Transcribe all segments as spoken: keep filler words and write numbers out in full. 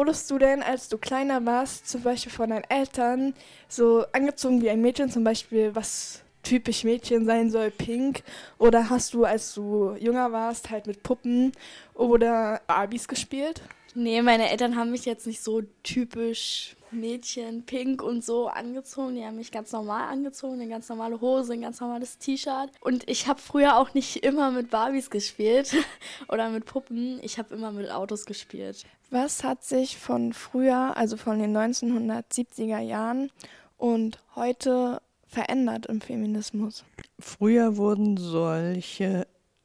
Wurdest du denn, als du kleiner warst, zum Beispiel von deinen Eltern so angezogen wie ein Mädchen, zum Beispiel was typisch Mädchen sein soll, pink? Oder hast du, als du jünger warst, halt mit Puppen oder Barbies gespielt? Nee, meine Eltern haben mich jetzt nicht so typisch Mädchen, pink und so angezogen. Die haben mich ganz normal angezogen, eine ganz normale Hose, ein ganz normales T-Shirt. Und ich habe früher auch nicht immer mit Barbies gespielt oder mit Puppen. Ich habe immer mit Autos gespielt. Was hat sich von früher, also von den neunzehnhundertsiebziger Jahren und heute verändert im Feminismus? Früher wurden solche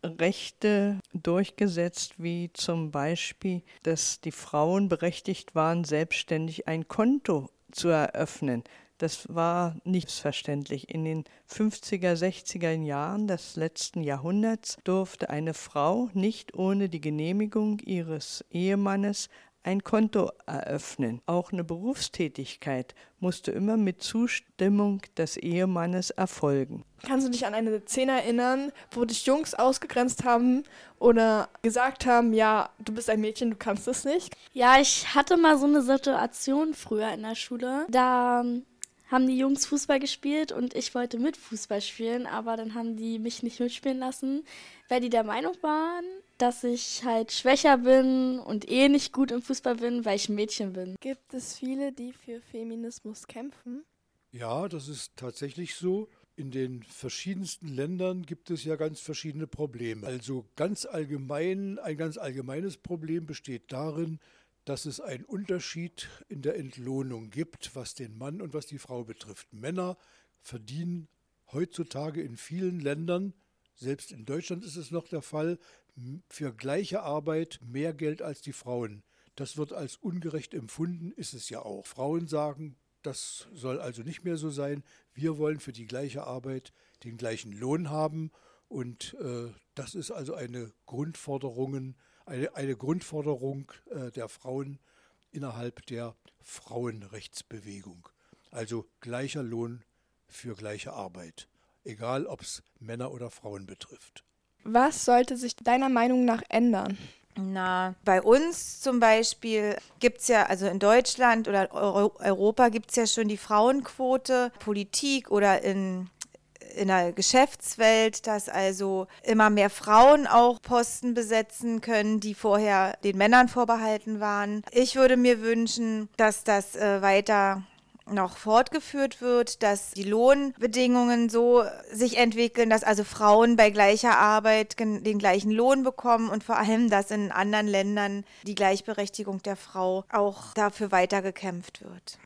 Rechte durchgesetzt, wie zum Beispiel, dass die Frauen berechtigt waren, selbstständig ein Konto zu eröffnen. Das war nicht selbstverständlich. In den fünfziger, sechziger Jahren des letzten Jahrhunderts durfte eine Frau nicht ohne die Genehmigung ihres Ehemannes ein Konto eröffnen. Auch eine Berufstätigkeit musste immer mit Zustimmung des Ehemannes erfolgen. Kannst du dich an eine Szene erinnern, wo dich Jungs ausgegrenzt haben oder gesagt haben, ja, du bist ein Mädchen, du kannst es nicht? Ja, ich hatte mal so eine Situation früher in der Schule. Da haben die Jungs Fußball gespielt und ich wollte mit Fußball spielen, aber dann haben die mich nicht mitspielen lassen, weil die der Meinung waren, dass ich halt schwächer bin und eh nicht gut im Fußball bin, weil ich ein Mädchen bin. Gibt es viele, die für Feminismus kämpfen? Ja, das ist tatsächlich so. In den verschiedensten Ländern gibt es ja ganz verschiedene Probleme. Also ganz allgemein, ein ganz allgemeines Problem besteht darin, dass es einen Unterschied in der Entlohnung gibt, was den Mann und was die Frau betrifft. Männer verdienen heutzutage in vielen Ländern, selbst in Deutschland ist es noch der Fall, für gleiche Arbeit mehr Geld als die Frauen. Das wird als ungerecht empfunden, ist es ja auch. Frauen sagen, das soll also nicht mehr so sein. Wir wollen für die gleiche Arbeit den gleichen Lohn haben. Und äh, das ist also eine Grundforderung, eine, eine Grundforderung äh, der Frauen innerhalb der Frauenrechtsbewegung. Also gleicher Lohn für gleiche Arbeit, egal ob es Männer oder Frauen betrifft. Was sollte sich deiner Meinung nach ändern? Na, bei uns zum Beispiel gibt es ja, also in Deutschland oder Euro- Europa gibt es ja schon die Frauenquote, Politik oder in, in der Geschäftswelt, dass also immer mehr Frauen auch Posten besetzen können, die vorher den Männern vorbehalten waren. Ich würde mir wünschen, dass das äh, weiter noch fortgeführt wird, dass die Lohnbedingungen so sich entwickeln, dass also Frauen bei gleicher Arbeit gen- den gleichen Lohn bekommen und vor allem, dass in anderen Ländern die Gleichberechtigung der Frau auch dafür weiter gekämpft wird.